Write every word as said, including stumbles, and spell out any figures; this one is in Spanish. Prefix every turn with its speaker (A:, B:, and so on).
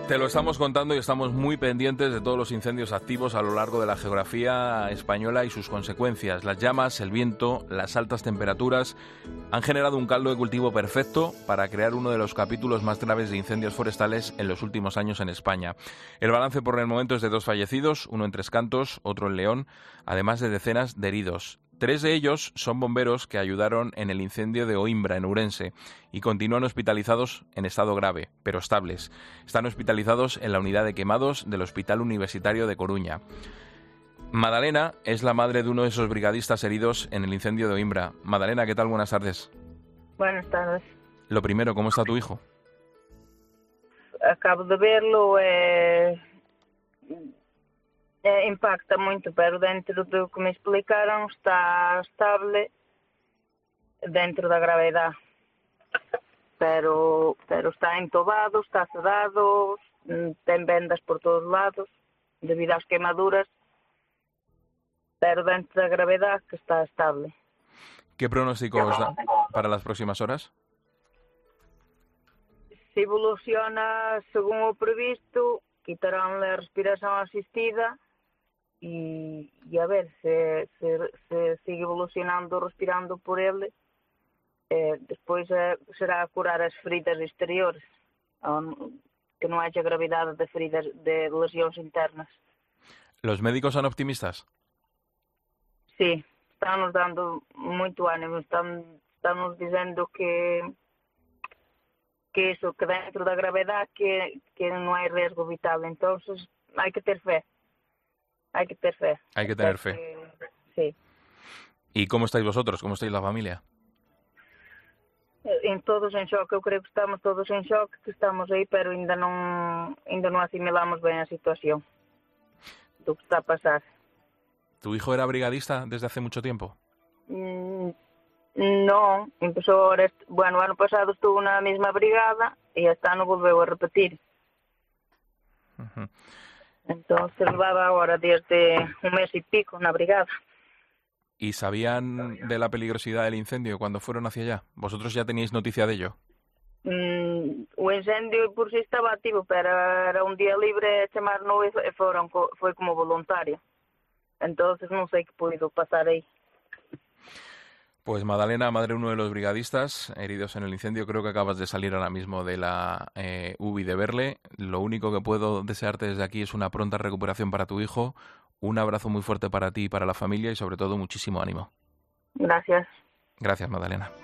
A: Te lo estamos contando y estamos muy pendientes de todos los incendios activos a lo largo de la geografía española y sus consecuencias. Las llamas, el viento, las altas temperaturas han generado un caldo de cultivo perfecto para crear uno de los capítulos más graves de incendios forestales en los últimos años en España. El balance por el momento es de dos fallecidos, uno en Tres Cantos, otro en León, además de decenas de heridos. Tres de ellos son bomberos que ayudaron en el incendio de Oimbra, en Ourense, y continúan hospitalizados en estado grave, pero estables. Están hospitalizados en la unidad de quemados del Hospital Universitario de Coruña. Madalena es la madre de uno de esos brigadistas heridos en el incendio de Oimbra. Madalena, ¿qué tal? Buenas tardes.
B: Buenas tardes.
A: Lo primero, ¿cómo está tu hijo?
B: Acabo de verlo, é... É, impacta muito, pero dentro do que me explicaram está estable dentro da gravedade. Pero, pero está entobado, está sedado, ten vendas por todos lados debido às quemaduras, pero dentro da gravedade que está estable.
A: ¿Qué pronóstico os da para las próximas horas?
B: Se evoluciona según o previsto, quitarán a respiración asistida e, e a ver se, se, se sigue evolucionando respirando por ele, eh, despois eh, será curar as feridas exteriores, que non haxa gravidade de feridas de lesións internas.
A: ¿Los médicos son optimistas?
B: Sí, están nos dando moito ánimo, están, están nos dizendo que que eso, que dentro da gravedade que, que non hai riesgo vital, entonces hai que ter fe, hai que ter fe.
A: Hay que tener fe.
B: Que, sí.
A: ¿Y cómo estáis vosotros? ¿Cómo estáis la familia?
B: En todos en shock, eu creo que estamos todos en shock, que estamos aí, pero ainda non, ainda non asimilamos ben a situación do que está a pasar.
A: ¿Tu hijo era brigadista desde hace mucho tiempo?
B: Mm, non, empezou ahora, bueno, o ano pasado estuvo na mesma brigada e este ano volveu a repetir.
A: Uh-huh.
B: Entonces levaba agora desde un mes e pico na brigada.
A: ¿Y sabían de la peligrosidad del incendio cuando fueron hacia allá? ¿Vosotros ya teníais noticia de ello?
B: Mm, o incendio por si estaba activo, pero era un día libre, chamaron e foron, foi como voluntario. Entonces non sei que puido pasar aí.
A: Pues Madalena, madre de uno de los brigadistas heridos en el incendio, creo que acabas de salir ahora mismo de la eh, U B I de Verle. Lo único que puedo desearte desde aquí es una pronta recuperación para tu hijo, un abrazo muy fuerte para ti y para la familia y sobre todo muchísimo ánimo.
B: Gracias.
A: Gracias, Madalena.